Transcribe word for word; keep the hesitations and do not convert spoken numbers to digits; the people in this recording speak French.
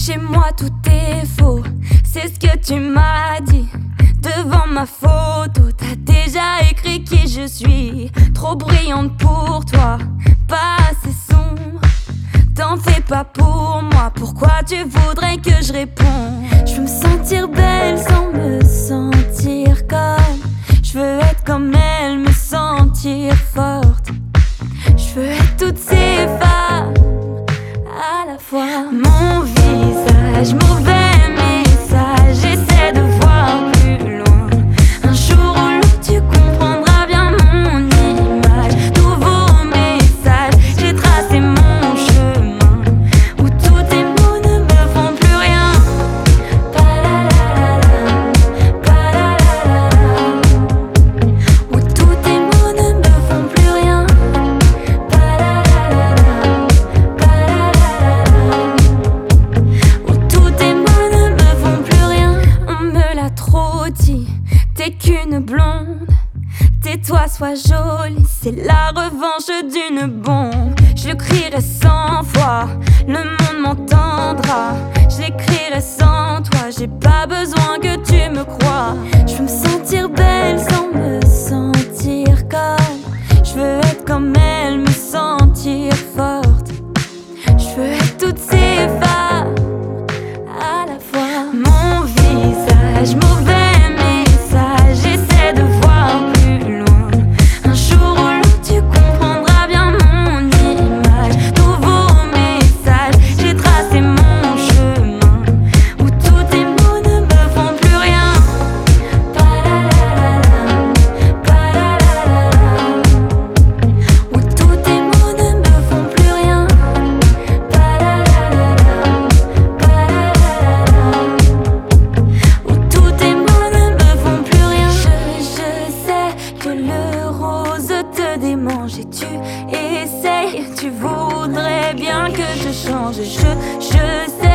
Chez moi tout est faux, c'est ce que tu m'as dit. Devant ma photo, t'as déjà écrit qui je suis. Trop brillante pour toi, pas assez sombre. T'en fais pas pour moi, pourquoi tu voudrais que je réponde? Je veux me sentir belle sans me sentir comme. Je veux être comme elle, me sentir forte. Je veux être toutes ces femmes à la fois. Mon visage, mauvais message, j'essaie de voir plus loin. Un jour ou l'autre tu comprendras bien mon image. Nouveau message, j'ai tracé mon chemin où tous tes mots ne me font plus rien. Pa-la-la-la-la, pa-la-la-la-la. Où tous tes mots ne me font plus rien. Pa-la-la-la-la, pa-la-la-la-la. Où tous tes mots ne me font plus rien. On me l'a trop dit, t'es qu'une blonde. Tais-toi, sois jolie, c'est la revanche d'une bombe. Je le crierai cent fois, le monde m'entendra. J'écrirai sans toi, j'ai pas besoin que tu me crois. Je veux me sentir belle sans me sentir comme. Je veux être comme elle, me sentir forte. Je veux être toutes ces femmes à la fois. Mon visage, mauvais message, j'essaie de voir plus loin. Un jour ou l'autre tu comprendras bien mon image. Nouveau message, j'ai tracé mon chemin où tous tes mots ne me font plus rien. Pa-la-la-la-la, pa-la-la-la-la. Où tous tes mots ne me font plus rien. Pa-la-la-la-la, pa-la-la-la-la. Où tous tes mots ne me font plus rien. Je, je sais que le rose te démange et tu essayes, tu voudrais bien que je change. Je, je sais